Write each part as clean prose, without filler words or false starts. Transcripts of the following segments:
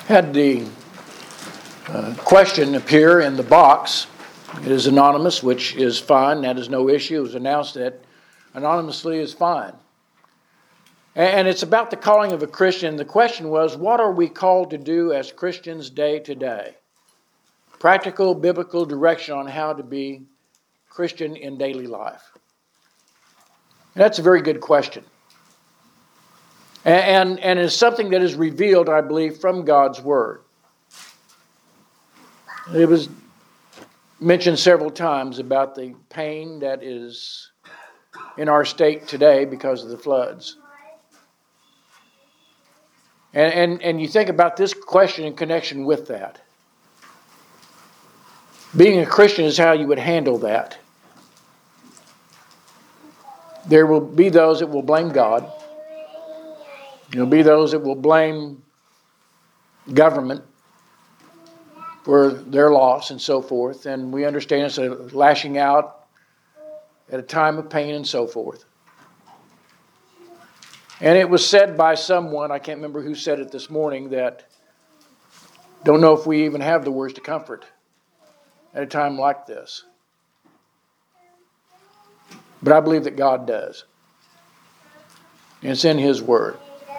Had the question appear in the box. It is anonymous, which is fine. That is no issue. It was announced that anonymously is fine. And it's about the calling of a Christian. The question was, what are we called to do as Christians day to day? Practical, biblical direction on how to be Christian in daily life. And that's a very good question. And it's something that is revealed, I believe, from God's Word. It was mentioned several times about the pain that is in our state today because of the floods. And you think about this question in connection with that. Being a Christian is how you would handle that. There will be those that will blame God. There will be those that will blame government for their loss and so forth. And we understand it's a lashing out at a time of pain and so forth. And it was said by someone, I can't remember who said it this morning, that don't know if we even have the words to comfort at a time like this. But I believe that God does. And it's in His Word.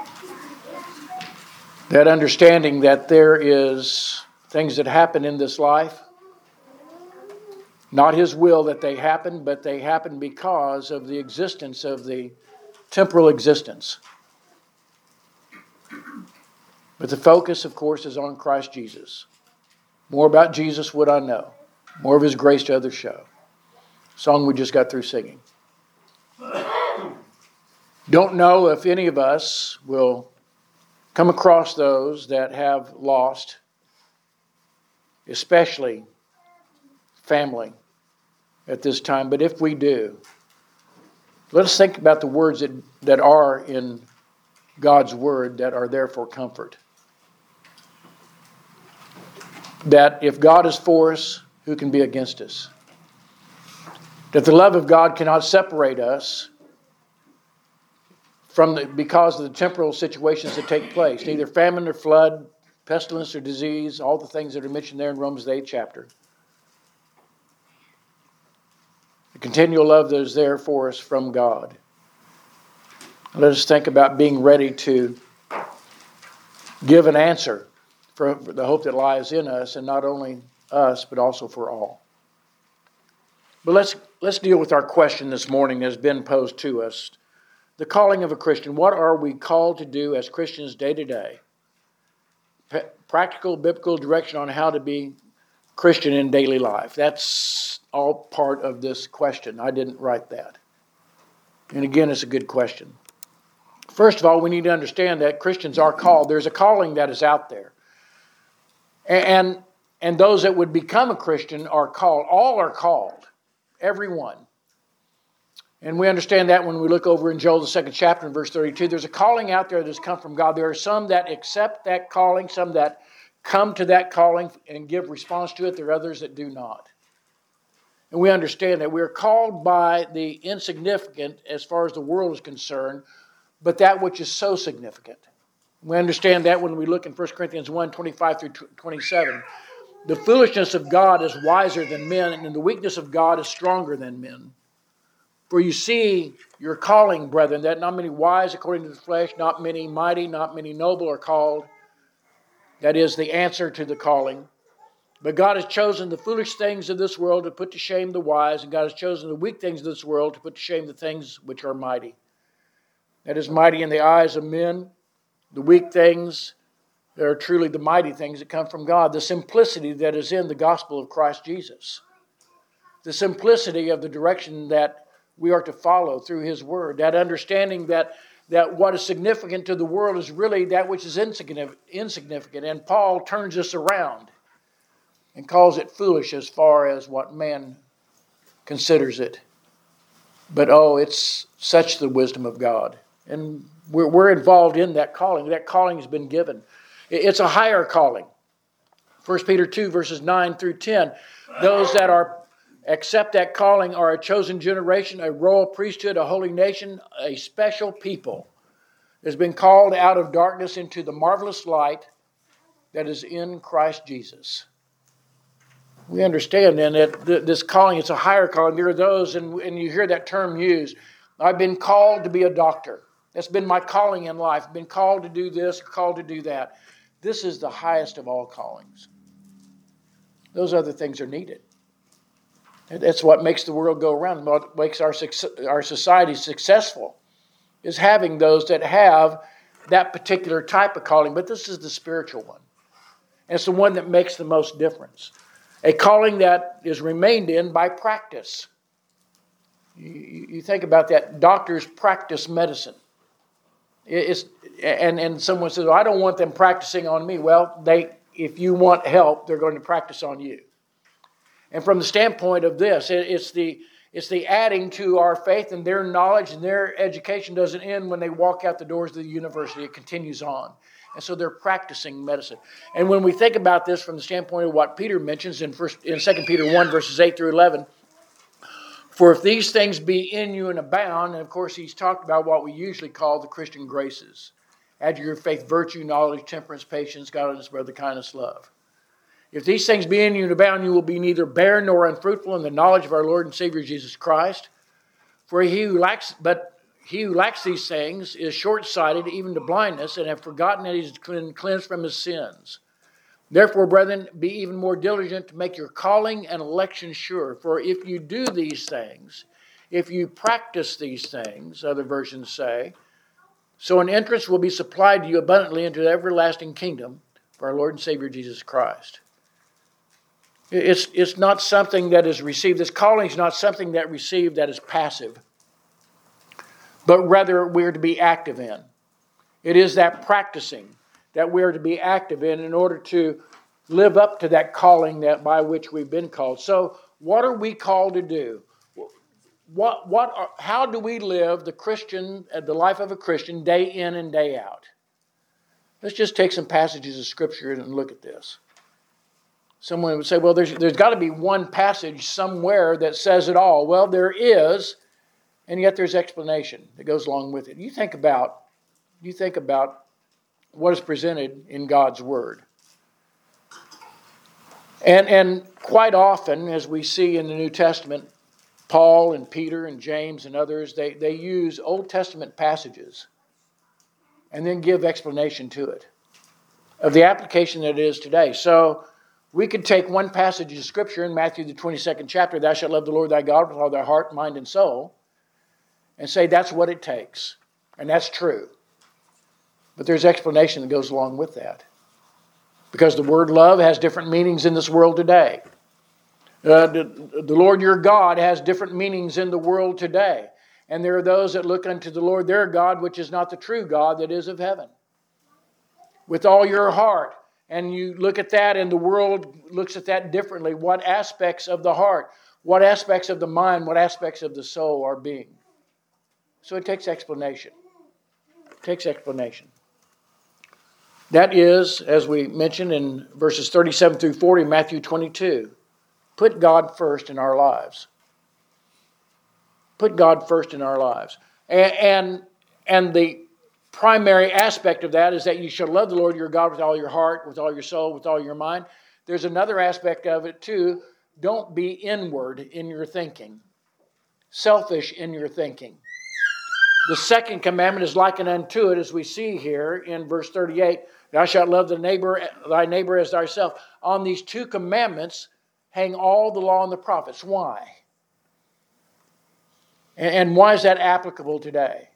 That understanding that there is things that happen in this life, not His will that they happen, but they happen because of the existence of the temporal existence. But the focus, of course, is on Christ Jesus. More about Jesus would I know. More of His grace to others show. Song we just got through singing. Don't know if any of us will come across those that have lost, especially family at this time. But if we do, let us think about the words that are in God's Word that are there for comfort. That if God is for us, who can be against us? That the love of God cannot separate us because of the temporal situations that take place. Neither famine or flood, pestilence or disease, all the things that are mentioned there in Romans the 8th chapter. The continual love that is there for us from God. Let us think about being ready to give an answer for the hope that lies in us, and not only us, but also for all. But let's deal with our question this morning that has been posed to us. The calling of a Christian. What are we called to do as Christians day to day? Practical, biblical direction on how to be Christian in daily life. That's all part of this question. I didn't write that. And again, it's a good question. First of all, we need to understand that Christians are called. There's a calling that is out there. And those that would become a Christian are called. All are called. Everyone. And we understand that when we look over in Joel, the 2nd chapter, in verse 32. There's a calling out there that has come from God. There are some that accept that calling, some that come to that calling and give response to it. There are others that do not. And we understand that we are called by the insignificant as far as the world is concerned, but that which is so significant. We understand that when we look in 1 Corinthians 1, 25 through 27. The foolishness of God is wiser than men, and the weakness of God is stronger than men. For you see your calling, brethren, that not many wise according to the flesh, not many mighty, not many noble are called. That is the answer to the calling. But God has chosen the foolish things of this world to put to shame the wise, and God has chosen the weak things of this world to put to shame the things which are mighty. That is mighty in the eyes of men, the weak things that are truly the mighty things that come from God. The simplicity that is in the gospel of Christ Jesus. The simplicity of the direction that we are to follow through His Word. That understanding that what is significant to the world is really that which is insignificant. And Paul turns this around and calls it foolish as far as what man considers it. But it's such the wisdom of God. And we're involved in that calling. That calling has been given. It's a higher calling. 1 Peter 2 verses 9 through 10. Those that accept that calling are a chosen generation, a royal priesthood, a holy nation, a special people. Has been called out of darkness into the marvelous light that is in Christ Jesus. We understand then that this calling is a higher calling. There are those, and you hear that term used, I've been called to be a doctor. That's been my calling in life. I've been called to do this, called to do that. This is the highest of all callings. Those other things are needed. That's what makes the world go around. What makes our society successful is having those that have that particular type of calling. But this is the spiritual one. And it's the one that makes the most difference. A calling that is remained in by practice. You think about that. Doctors practice medicine. And someone says, well, I don't want them practicing on me. Well, if you want help, they're going to practice on you. And from the standpoint of this, it's the adding to our faith, and their knowledge and their education doesn't end when they walk out the doors of the university. It continues on. And so they're practicing medicine. And when we think about this from the standpoint of what Peter mentions in 2 Peter 1, verses 8 through 11, for if these things be in you and abound, and of course he's talked about what we usually call the Christian graces. Add to your faith virtue, knowledge, temperance, patience, godliness, brotherly kindness, love. If these things be in you and abound, you will be neither barren nor unfruitful in the knowledge of our Lord and Savior Jesus Christ. For he who lacks these things is short-sighted, even to blindness, and have forgotten that he is cleansed from his sins. Therefore, brethren, be even more diligent to make your calling and election sure. For if you do these things, if you practice these things, other versions say, so an entrance will be supplied to you abundantly into the everlasting kingdom of our Lord and Savior Jesus Christ. It's not something that is received. This calling is not something that received that is passive, but rather we're to be active in. It is that practicing that we're to be active in order to live up to that calling by which we've been called. So what are we called to do? How do we live the life of a Christian day in and day out? Let's just take some passages of Scripture and look at this. Someone would say, well, there's got to be one passage somewhere that says it all. Well, there is, and yet there's explanation that goes along with it. You think about what is presented in God's Word. And quite often, as we see in the New Testament, Paul and Peter and James and others, they use Old Testament passages and then give explanation to it of the application that it is today. So we could take one passage of Scripture in Matthew the 22nd chapter, thou shalt love the Lord thy God with all thy heart, mind, and soul, and say that's what it takes. And that's true. But there's explanation that goes along with that. Because the word love has different meanings in this world today. The Lord your God has different meanings in the world today. And there are those that look unto the Lord their God, which is not the true God that is of heaven. With all your heart. And you look at that and the world looks at that differently. What aspects of the heart, what aspects of the mind, what aspects of the soul are being. So it takes explanation. It takes explanation. That is, as we mentioned in verses 37 through 40, Matthew 22. Put God first in our lives. Put God first in our lives. And the primary aspect of that is that you shall love the Lord your God with all your heart, with all your soul, with all your mind. There's another aspect of it too. Don't be inward in your thinking. Selfish in your thinking. The second commandment is likened unto it, as we see here in verse 38. Thou shalt love thy neighbor as thyself. On these two commandments hang all the law and the prophets. Why? And why is that applicable today?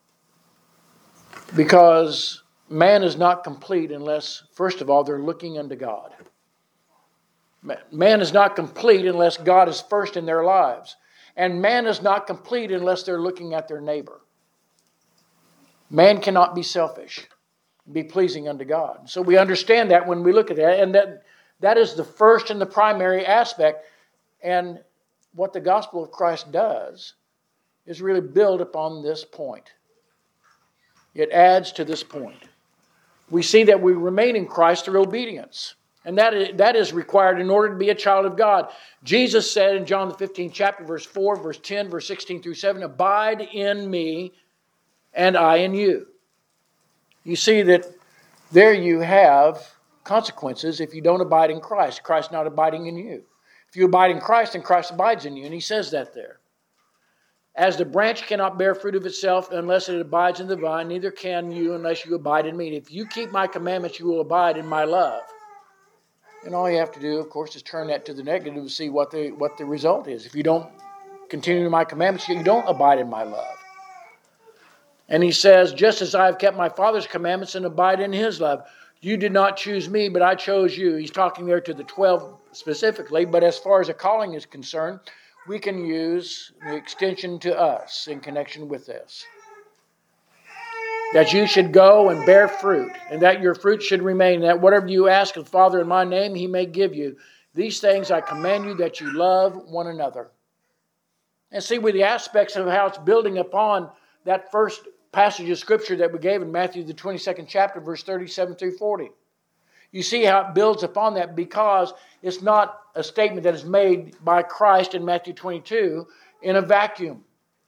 Because man is not complete unless, first of all, they're looking unto God. Man is not complete unless God is first in their lives. And man is not complete unless they're looking at their neighbor. Man cannot be selfish, be pleasing unto God. So we understand that when we look at that, and that is the first and the primary aspect. And what the gospel of Christ does is really build upon this point. It adds to this point. We see that we remain in Christ through obedience. And that is required in order to be a child of God. Jesus said in John the 15th chapter, verse 4, verse 10, verse 16 through 7, abide in me and I in you. You see that there you have consequences if you don't abide in Christ. Christ not abiding in you. If you abide in Christ, then Christ abides in you. And he says that there. As the branch cannot bear fruit of itself unless it abides in the vine, neither can you unless you abide in me. If you keep my commandments, you will abide in my love. And all you have to do, of course, is turn that to the negative to see what the result is. If you don't continue my commandments, you don't abide in my love. And he says, just as I have kept my Father's commandments and abide in his love, you did not choose me, but I chose you. He's talking there to the 12 specifically, but as far as a calling is concerned, we can use the extension to us in connection with this. That you should go and bear fruit, and that your fruit should remain, that whatever you ask of the Father in my name, he may give you. These things I command you, that you love one another. And see with the aspects of how it's building upon that first passage of Scripture that we gave in Matthew, the 22nd chapter, verse 37 through 40. You see how it builds upon that because it's not a statement that is made by Christ in Matthew 22 in a vacuum.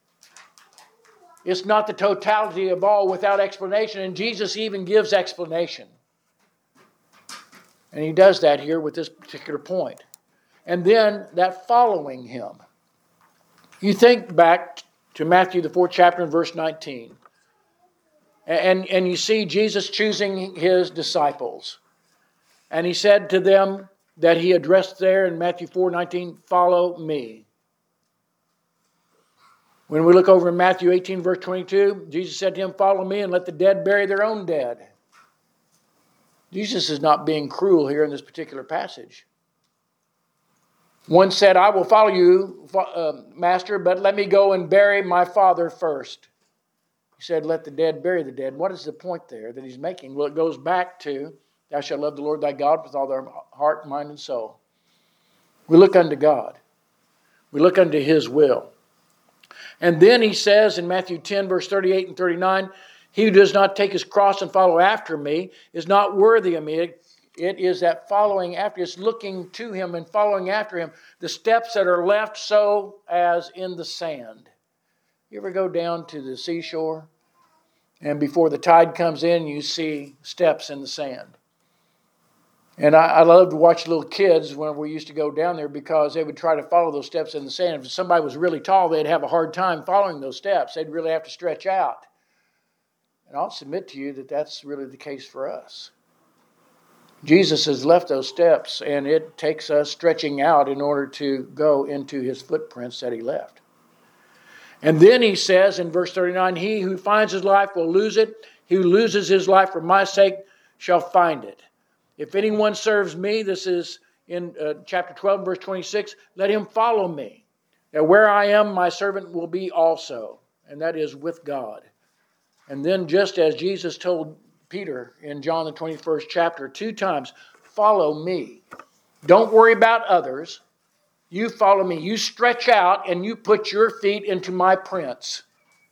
It's not the totality of all without explanation, and Jesus even gives explanation. And he does that here with this particular point. And then that following him. You think back to Matthew, the 4th chapter, and verse 19. And you see Jesus choosing his disciples. And he said to them that he addressed there in Matthew 4:19, follow me. When we look over in Matthew 18, verse 22, Jesus said to him, follow me and let the dead bury their own dead. Jesus is not being cruel here in this particular passage. One said, I will follow you, Master, but let me go and bury my father first. He said, let the dead bury the dead. What is the point there that he's making? Well, it goes back to, thou shalt love the Lord thy God with all thy heart, mind, and soul. We look unto God. We look unto his will. And then he says in Matthew 10, verse 38 and 39, he who does not take his cross and follow after me is not worthy of me. It is that following after, it's looking to him and following after him. The steps that are left so as in the sand. You ever go down to the seashore? And before the tide comes in, you see steps in the sand. And I love to watch little kids when we used to go down there because they would try to follow those steps in the sand. If somebody was really tall, they'd have a hard time following those steps. They'd really have to stretch out. And I'll submit to you that that's really the case for us. Jesus has left those steps, and it takes us stretching out in order to go into his footprints that he left. And then he says in verse 39, he who finds his life will lose it. He who loses his life for my sake shall find it. If anyone serves me, this is in chapter 12, verse 26, let him follow me. That where I am, my servant will be also. And that is with God. And then just as Jesus told Peter in John the 21st chapter 2 times, follow me. Don't worry about others. You follow me. You stretch out and you put your feet into my prints.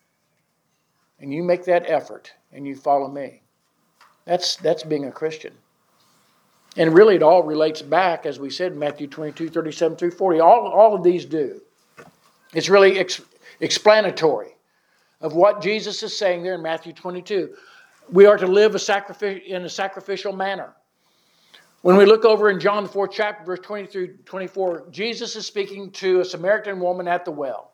And you make that effort and you follow me. That's being a Christian. And really it all relates back, as we said, Matthew 22, 37 through 40. All of these do. It's really explanatory of what Jesus is saying there in Matthew 22. We are to live in a sacrificial manner. When we look over in John the 4th chapter, verse 20 through 24, Jesus is speaking to a Samaritan woman at the well.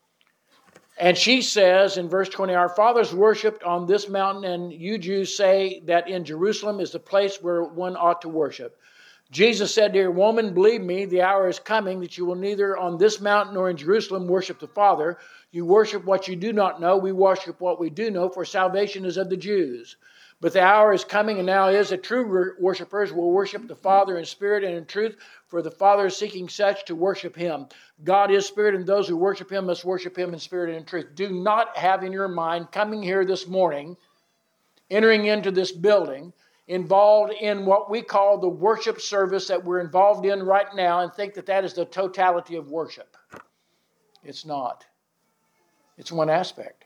And she says in verse 20, our fathers worshipped on this mountain, and you Jews say that in Jerusalem is the place where one ought to worship. Jesus said to her, woman, believe me, the hour is coming that you will neither on this mountain nor in Jerusalem worship the Father. You worship what you do not know. We worship what we do know, for salvation is of the Jews. But the hour is coming, and now is, that true worshipers will worship the Father in spirit and in truth, for the Father is seeking such to worship him. God is spirit, and those who worship him must worship him in spirit and in truth. Do not have in your mind, coming here this morning, entering into this building, involved in what we call the worship service that we're involved in right now, and think that that is the totality of worship. It's not. It's one aspect.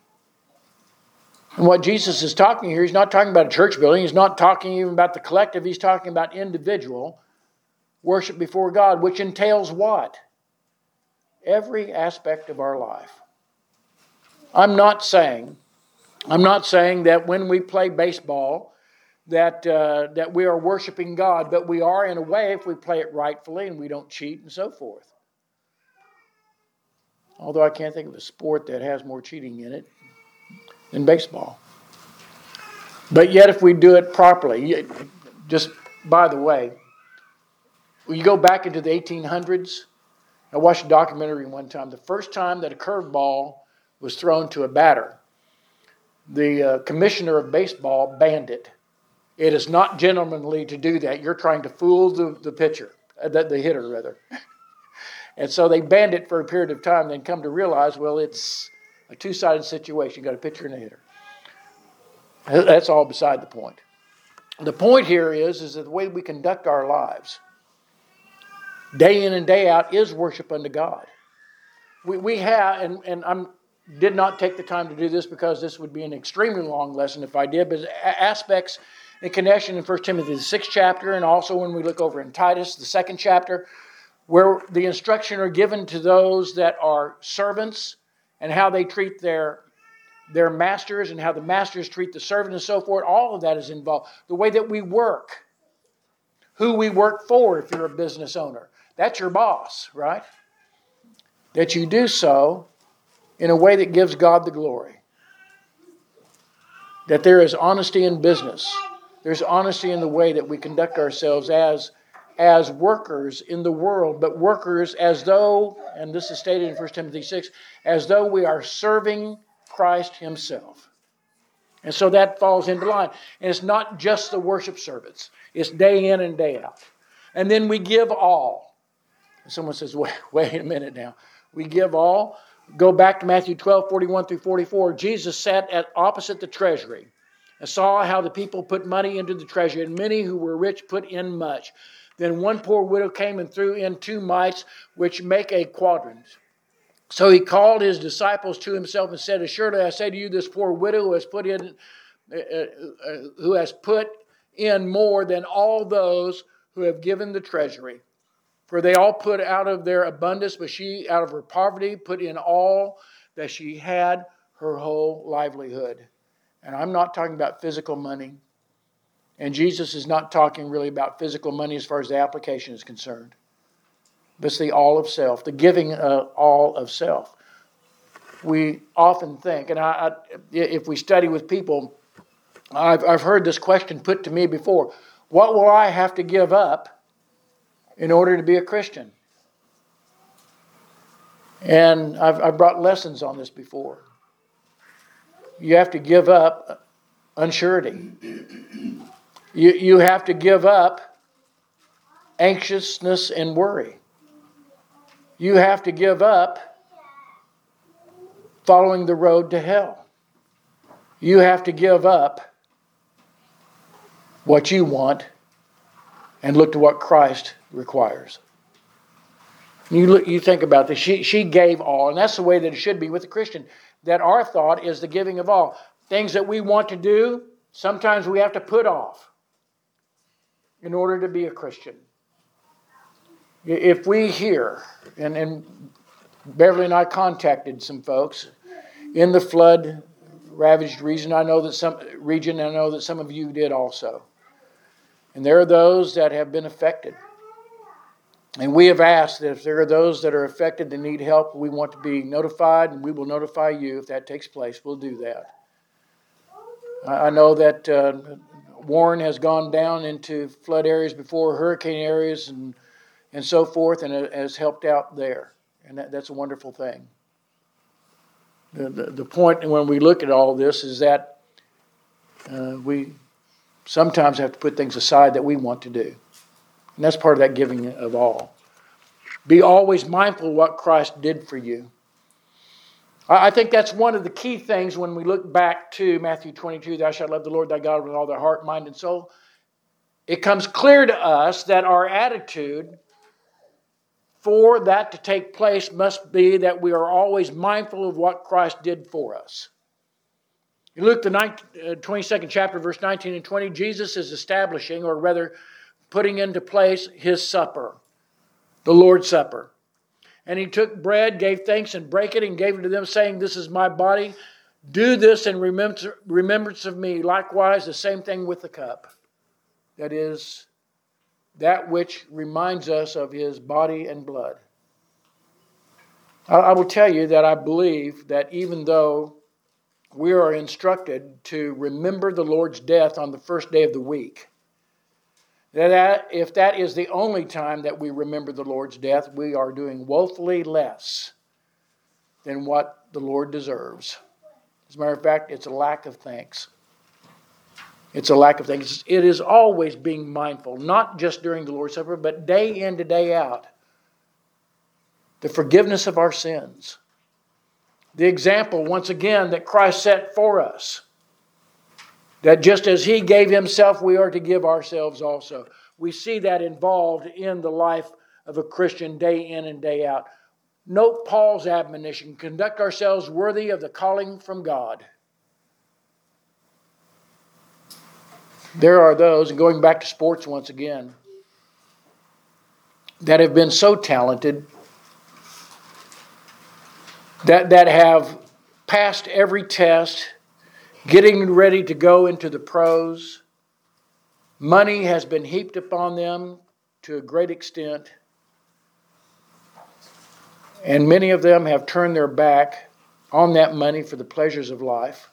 And what Jesus is talking here, he's not talking about a church building. He's not talking even about the collective. He's talking about individual worship before God, which entails what? Every aspect of our life. I'm not saying that when we play baseball, that we are worshiping God, but we are in a way if we play it rightfully and we don't cheat and so forth. Although I can't think of a sport that has more cheating in it than baseball. But yet if we do it properly, just by the way, when you go back into the 1800s, I watched a documentary one time. The first time that a curveball was thrown to a batter, the commissioner of baseball banned it. It is not gentlemanly to do that. You're trying to fool the pitcher, the hitter rather. And so they banned it for a period of time, then come to realize, well, it's a two-sided situation. You've got a pitcher and a hitter. That's all beside the point. The point here is that the way we conduct our lives, day in and day out, is worship unto God. We have, and I did not take the time to do this because this would be an extremely long lesson if I did, but aspects in connection in 1 Timothy, the 6th chapter, and also when we look over in Titus, the 2nd chapter, where the instruction are given to those that are servants and how they treat their masters and how the masters treat the servant and so forth. All of that is involved. The way that we work, who we work for if you're a business owner. That's your boss, right? That you do so in a way that gives God the glory. That there is honesty in business. There's honesty in the way that we conduct ourselves as workers in the world, but workers as though, and this is stated in 1 Timothy 6, as though we are serving Christ Himself. And so that falls into line. And it's not just the worship service. It's day in and day out. And then we give all. And someone says, wait a minute now. We give all. Go back to Matthew 12, 41 through 44. Jesus sat opposite the treasury and saw how the people put money into the treasury, and many who were rich put in much. Then one poor widow came and threw in 2 mites, which make a quadrant. So he called his disciples to himself and said, assuredly I say to you, this poor widow who has put in more than all those who have given the treasury. For they all put out of their abundance, but she out of her poverty put in all that she had, her whole livelihood. And I'm not talking about physical money. And Jesus is not talking really about physical money as far as the application is concerned. But it's the all of self, the giving all of self. We often think, and if we study with people, I've heard this question put to me before. What will I have to give up in order to be a Christian? And I've brought lessons on this before. You have to give up unsurety. You have to give up anxiousness and worry. You have to give up following the road to hell. You have to give up what you want and look to what Christ requires. You think about this. She gave all, and that's the way that it should be with a Christian. That our thought is the giving of all. Things that we want to do, sometimes we have to put off in order to be a Christian. If we hear, and Beverly and I contacted some folks in the flood-ravaged region. I know that some of you did also. And there are those that have been affected. And we have asked that if there are those that are affected that need help, we want to be notified, and we will notify you if that takes place. We'll do that. I know that Warren has gone down into flood areas before, hurricane areas, and so forth, and has helped out there. And that's a wonderful thing. The point when we look at all this is that we sometimes have to put things aside that we want to do. And that's part of that giving of all. Be always mindful of what Christ did for you. I think that's one of the key things when we look back to Matthew 22, thou shalt love the Lord thy God with all thy heart, mind, and soul. It comes clear to us that our attitude for that to take place must be that we are always mindful of what Christ did for us. In Luke, the 22nd chapter, verse 19 and 20, Jesus is establishing, or rather putting into place, his supper, the Lord's Supper. And he took bread, gave thanks, and brake it, and gave it to them, saying, this is my body, Do this in remembrance of me. Likewise, the same thing with the cup. That is, that which reminds us of his body and blood. I will tell you that I believe that even though we are instructed to remember the Lord's death on the first day of the week, that if that is the only time that we remember the Lord's death, we are doing woefully less than what the Lord deserves. As a matter of fact, it's a lack of thanks. It's a lack of thanks. It is always being mindful, not just during the Lord's Supper, but day in to day out. The forgiveness of our sins. The example, once again, that Christ set for us. That just as he gave himself, we are to give ourselves also. We see that involved in the life of a Christian day in and day out. Note Paul's admonition, conduct ourselves worthy of the calling from God. There are those, and going back to sports once again, that have been so talented, that have passed every test, getting ready to go into the pros. Money has been heaped upon them to a great extent. And many of them have turned their back on that money for the pleasures of life.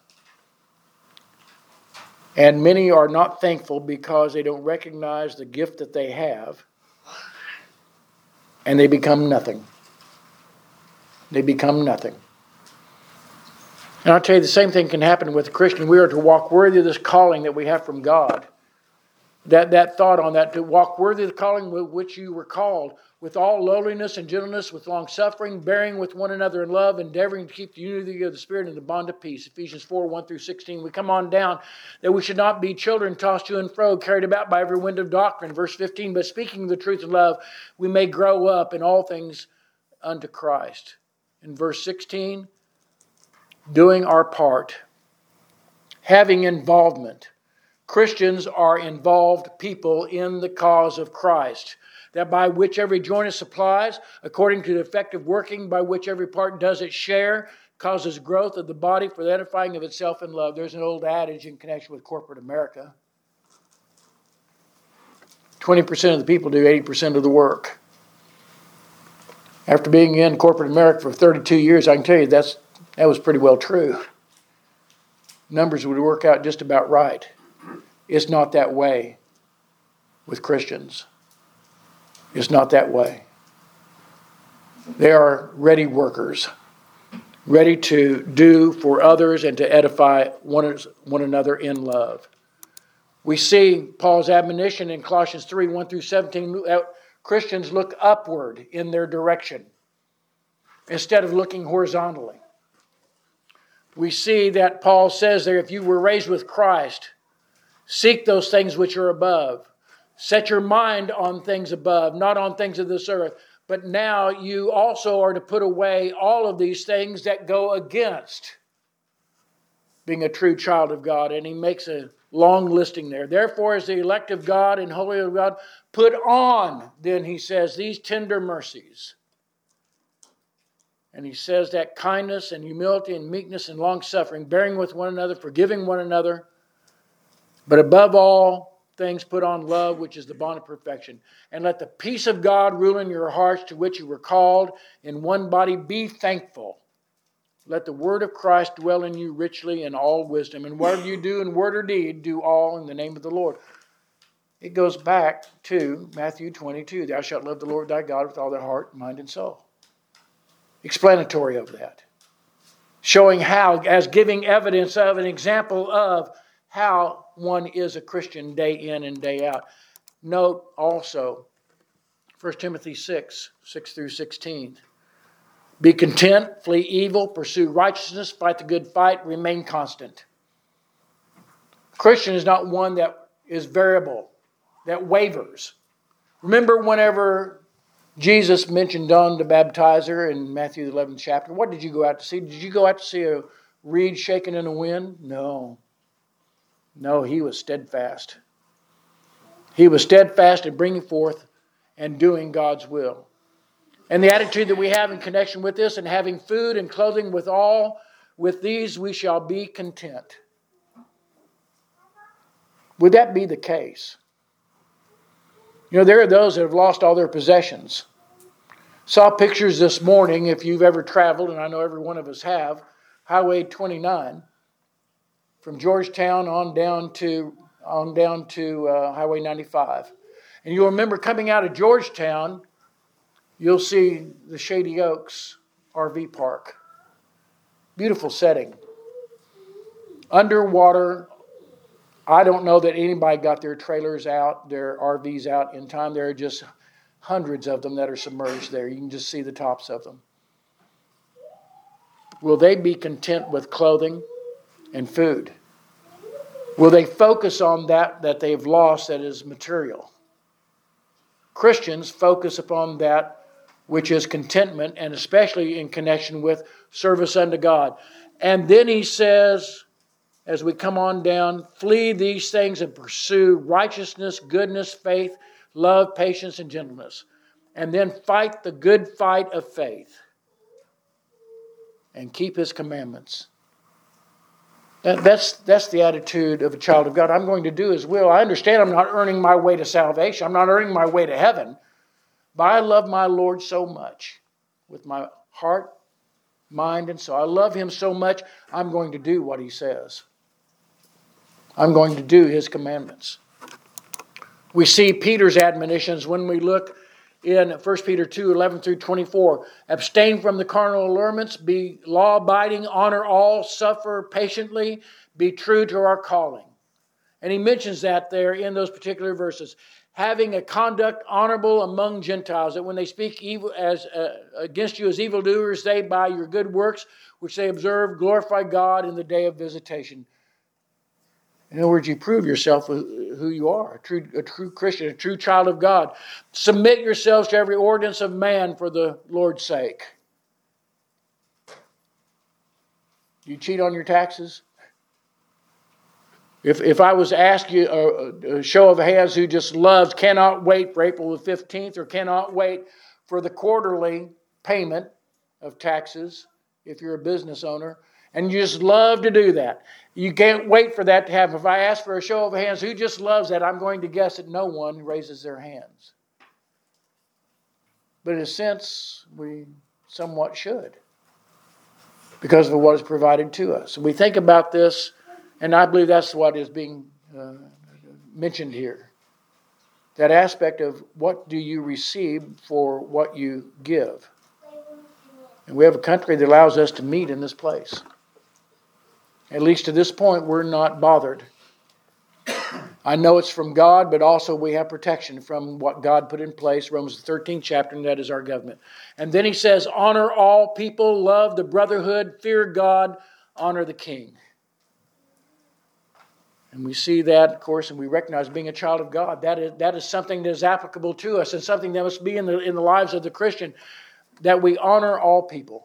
And many are not thankful because they don't recognize the gift that they have. And they become nothing. They become nothing. And I'll tell you, the same thing can happen with a Christian. We are to walk worthy of this calling that we have from God. That thought on that, to walk worthy of the calling with which you were called, with all lowliness and gentleness, with long suffering, bearing with one another in love, endeavoring to keep the unity of the Spirit in the bond of peace. Ephesians 4, 1 through 16. We come on down, that we should not be children tossed to and fro, carried about by every wind of doctrine. Verse 15, but speaking the truth in love, we may grow up in all things unto Christ. In verse 16, doing our part, having involvement. Christians are involved people in the cause of Christ, that by which every joint is supplies, according to the effective working by which every part does its share, causes growth of the body for the edifying of itself in love. There's an old adage in connection with corporate America. 20% of the people do 80% of the work. After being in corporate America for 32 years, I can tell you that was pretty well true. Numbers would work out just about right. It's not that way with Christians. It's not that way. They are ready workers, ready to do for others and to edify one another in love. We see Paul's admonition in Colossians 3, 1 through 17. Christians look upward in their direction instead of looking horizontally. We see that Paul says there, if you were raised with Christ, seek those things which are above. Set your mind on things above, not on things of this earth. But now you also are to put away all of these things that go against being a true child of God. And he makes a long listing there. Therefore, as the elect of God and holy of God, put on, then he says, these tender mercies. And he says that kindness and humility and meekness and long-suffering, bearing with one another, forgiving one another. But above all things, put on love, which is the bond of perfection. And let the peace of God rule in your hearts, to which you were called in one body. Be thankful. Let the word of Christ dwell in you richly in all wisdom. And whatever you do in word or deed, do all in the name of the Lord. It goes back to Matthew 22. Thou shalt love the Lord thy God with all thy heart, mind, and soul. Explanatory of that. Showing how, as giving evidence of an example of how one is a Christian day in and day out. Note also 1 Timothy 6, 6 through 16. Be content, flee evil, pursue righteousness, fight the good fight, remain constant. Christian is not one that is variable, that wavers. Remember whenever Jesus mentioned John the Baptizer in Matthew 11th chapter, what did you go out to see? Did you go out to see a reed shaking in the wind? No, he was steadfast. He was steadfast in bringing forth and doing God's will. And the attitude that we have in connection with this, and having food and clothing with these we shall be content. Would that be the case? You know, there are those that have lost all their possessions. Saw pictures this morning, if you've ever traveled, and I know every one of us have, Highway 29, from Georgetown on down to Highway 95. And you'll remember coming out of Georgetown, you'll see the Shady Oaks RV park. Beautiful setting. Underwater. I don't know that anybody got their trailers out, their RVs out in time. There are just hundreds of them that are submerged there. You can just see the tops of them. Will they be content with clothing and food? Will they focus on that they've lost that is material? Christians focus upon that which is contentment, and especially in connection with service unto God. And then he says, as we come on down, flee these things and pursue righteousness, goodness, faith, love, patience, and gentleness. And then fight the good fight of faith. And keep His commandments. That's the attitude of a child of God. I'm going to do His will. I understand I'm not earning my way to salvation. I'm not earning my way to heaven. But I love my Lord so much with my heart, mind, and soul. I love Him so much, I'm going to do what He says. I'm going to do His commandments. We see Peter's admonitions when we look in 1 Peter 2, 11 through 24. Abstain from the carnal allurements, be law-abiding, honor all, suffer patiently, be true to our calling. And he mentions that there in those particular verses. Having a conduct honorable among Gentiles, that when they speak evil against you as evildoers, they by your good works, which they observe, glorify God in the day of visitation. In other words, you prove yourself who you are, a true Christian, a true child of God. Submit yourselves to every ordinance of man for the Lord's sake. Do you cheat on your taxes? If I was to ask you a show of hands who just loves, cannot wait for April the 15th, or cannot wait for the quarterly payment of taxes, if you're a business owner, and you just love to do that. You can't wait for that to happen. If I ask for a show of hands, who just loves that? I'm going to guess that no one raises their hands. But in a sense, we somewhat should, because of what is provided to us. And we think about this, and I believe that's what is being mentioned here. That aspect of what do you receive for what you give. And we have a country that allows us to meet in this place. At least to this point, we're not bothered. I know it's from God, but also we have protection from what God put in place, Romans 13th chapter, and that is our government. And then he says, honor all people, love the brotherhood, fear God, honor the king. And we see that, of course, and we recognize being a child of God. That is something that is applicable to us, and something that must be in the lives of the Christian, that we honor all people.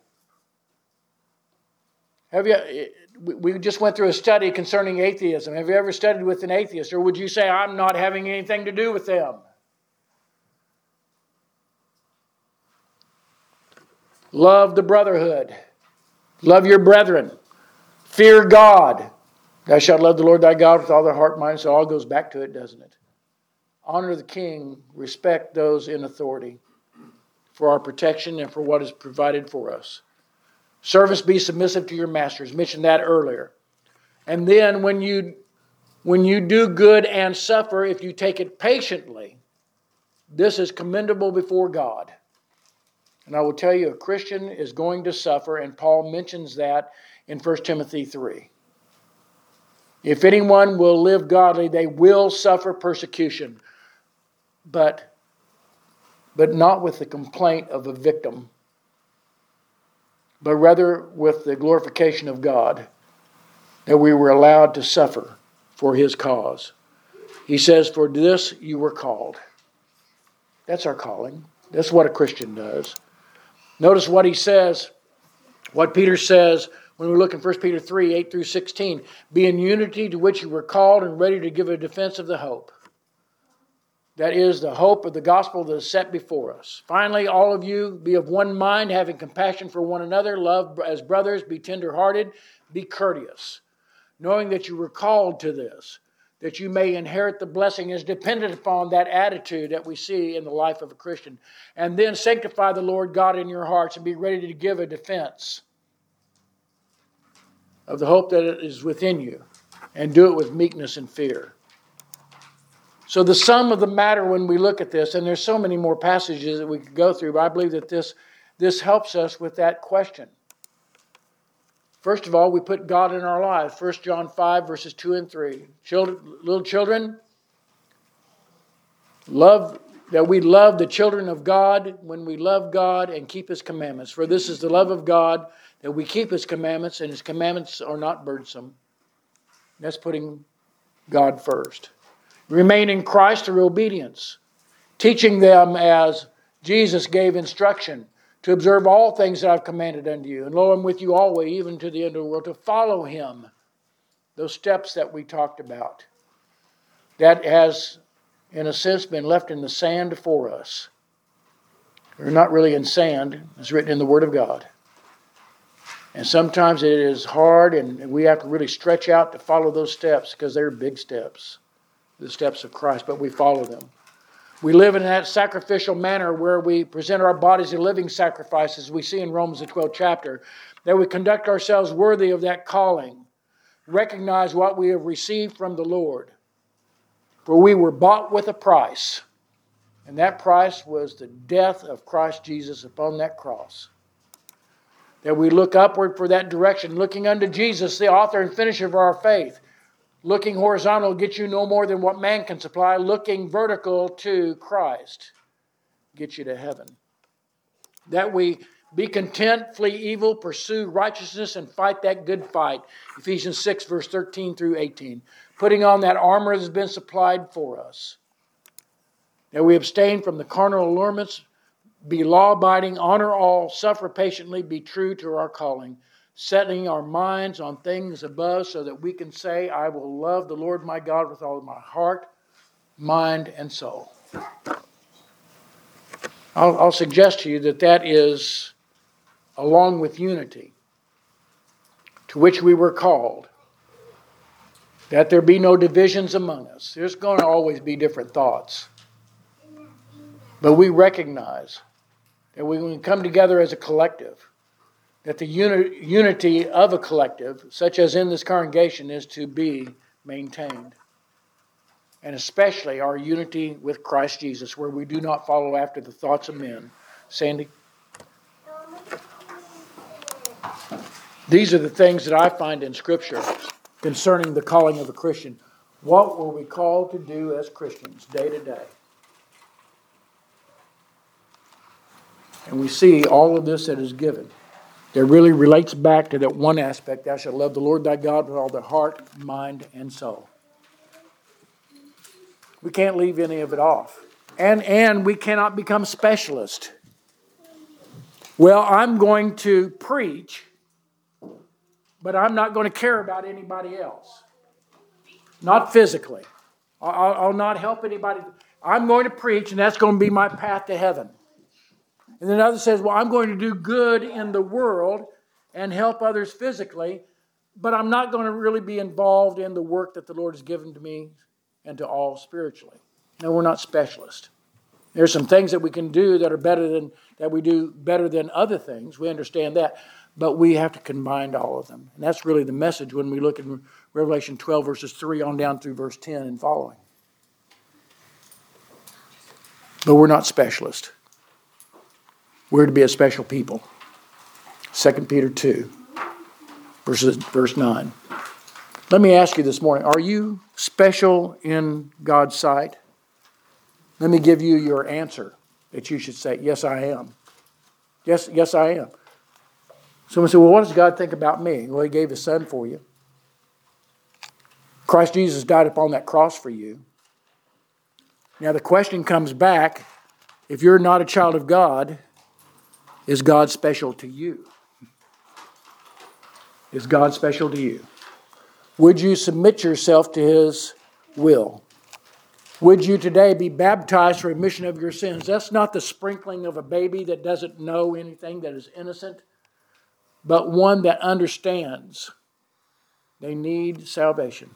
We just went through a study concerning atheism. Have you ever studied with an atheist? Or would you say, I'm not having anything to do with them? Love the brotherhood. Love your brethren. Fear God. Thou shalt love the Lord thy God with all thy heart, mind, and soul. It all goes back to it, doesn't it? Honor the king. Respect those in authority for our protection and for what is provided for us. Service, be submissive to your masters. Mentioned that earlier. And then when you do good and suffer, if you take it patiently, this is commendable before God. And I will tell you, a Christian is going to suffer, and Paul mentions that in 1 Timothy 3. If anyone will live godly, they will suffer persecution, but not with the complaint of a victim, but rather with the glorification of God, that we were allowed to suffer for His cause. He says, for this you were called. That's our calling. That's what a Christian does. Notice what he says, what Peter says when we look in 1 Peter 3, 8 through 16. Be in unity to which you were called and ready to give a defense of the hope. That is the hope of the gospel that is set before us. Finally, all of you be of one mind, having compassion for one another, love as brothers, be tender-hearted, be courteous, knowing that you were called to this, that you may inherit the blessing, is dependent upon that attitude that we see in the life of a Christian. And then sanctify the Lord God in your hearts and be ready to give a defense of the hope that is within you, and do it with meekness and fear. So the sum of the matter when we look at this, and there's so many more passages that we could go through, but I believe that this helps us with that question. First of all, we put God in our lives. 1 John 5, verses 2 and 3. Little children, we love the children of God when we love God and keep His commandments. For this is the love of God, that we keep His commandments, and His commandments are not burdensome. That's putting God first. Remain in Christ through obedience, teaching them as Jesus gave instruction to observe all things that I've commanded unto you. And lo, I'm with you always, even to the end of the world, to follow Him. Those steps that we talked about. That has, in a sense, been left in the sand for us. They're not really in sand. It's written in the Word of God. And sometimes it is hard, and we have to really stretch out to follow those steps, because they're big steps. The steps of Christ, but we follow them. We live in that sacrificial manner where we present our bodies a living sacrifice, as we see in Romans the 12th chapter, that we conduct ourselves worthy of that calling, recognize what we have received from the Lord. For we were bought with a price, and that price was the death of Christ Jesus upon that cross. That we look upward for that direction, looking unto Jesus, the author and finisher of our faith. Looking horizontal gets you no more than what man can supply. Looking vertical to Christ gets you to heaven. That we be content, flee evil, pursue righteousness, and fight that good fight. Ephesians 6, verse 13 through 18. Putting on that armor that has been supplied for us. That we abstain from the carnal allurements, be law-abiding, honor all, suffer patiently, be true to our calling. Setting our minds on things above so that we can say, I will love the Lord my God with all of my heart, mind, and soul. I'll suggest to you that is, along with unity, to which we were called, that there be no divisions among us. There's going to always be different thoughts. But we recognize that we can come together as a collective, that the unity of a collective, such as in this congregation, is to be maintained. And especially our unity with Christ Jesus, where we do not follow after the thoughts of men. Sandy? These are the things that I find in Scripture concerning the calling of a Christian. What were we called to do as Christians day to day? And we see all of this that is given. It really relates back to that one aspect. Thou shalt love the Lord thy God with all thy heart, mind, and soul. We can't leave any of it off. And we cannot become specialists. Well, I'm going to preach, but I'm not going to care about anybody else. Not physically. I'll not help anybody. I'm going to preach, and that's going to be my path to heaven. And then others says, well, I'm going to do good in the world and help others physically, but I'm not going to really be involved in the work that the Lord has given to me and to all spiritually. No, we're not specialists. There's some things that we can do that we do better than other things. We understand that, but we have to combine all of them. And that's really the message when we look in Revelation 12, verses 3 on down through verse 10 and following. But we're not specialists. We're to be a special people. 2 Peter 2, verse 9. Let me ask you this morning, are you special in God's sight? Let me give you your answer that you should say, yes, I am. Yes, I am. Someone said, well, what does God think about me? Well, He gave His Son for you. Christ Jesus died upon that cross for you. Now the question comes back, if you're not a child of God, is God special to you? Is God special to you? Would you submit yourself to His will? Would you today be baptized for remission of your sins? That's not the sprinkling of a baby that doesn't know anything, that is innocent, but one that understands they need salvation.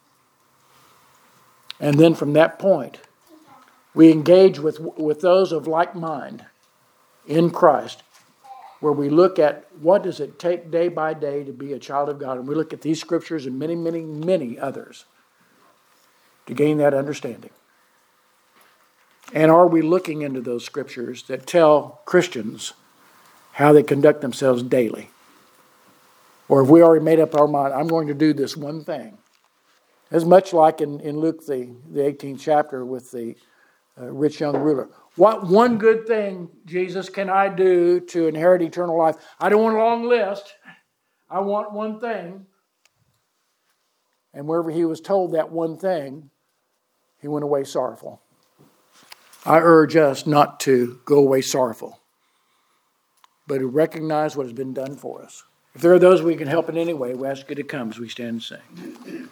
And then from that point, we engage with those of like mind in Christ, where we look at what does it take day by day to be a child of God. And we look at these scriptures and many, many, many others to gain that understanding. And are we looking into those scriptures that tell Christians how they conduct themselves daily? Or have we already made up our mind, I'm going to do this one thing? As much like in Luke, the 18th chapter with the rich young ruler. What one good thing, Jesus, can I do to inherit eternal life? I don't want a long list. I want one thing. And wherever he was told that one thing, he went away sorrowful. I urge us not to go away sorrowful, but to recognize what has been done for us. If there are those we can help in any way, we ask you to come as we stand and sing.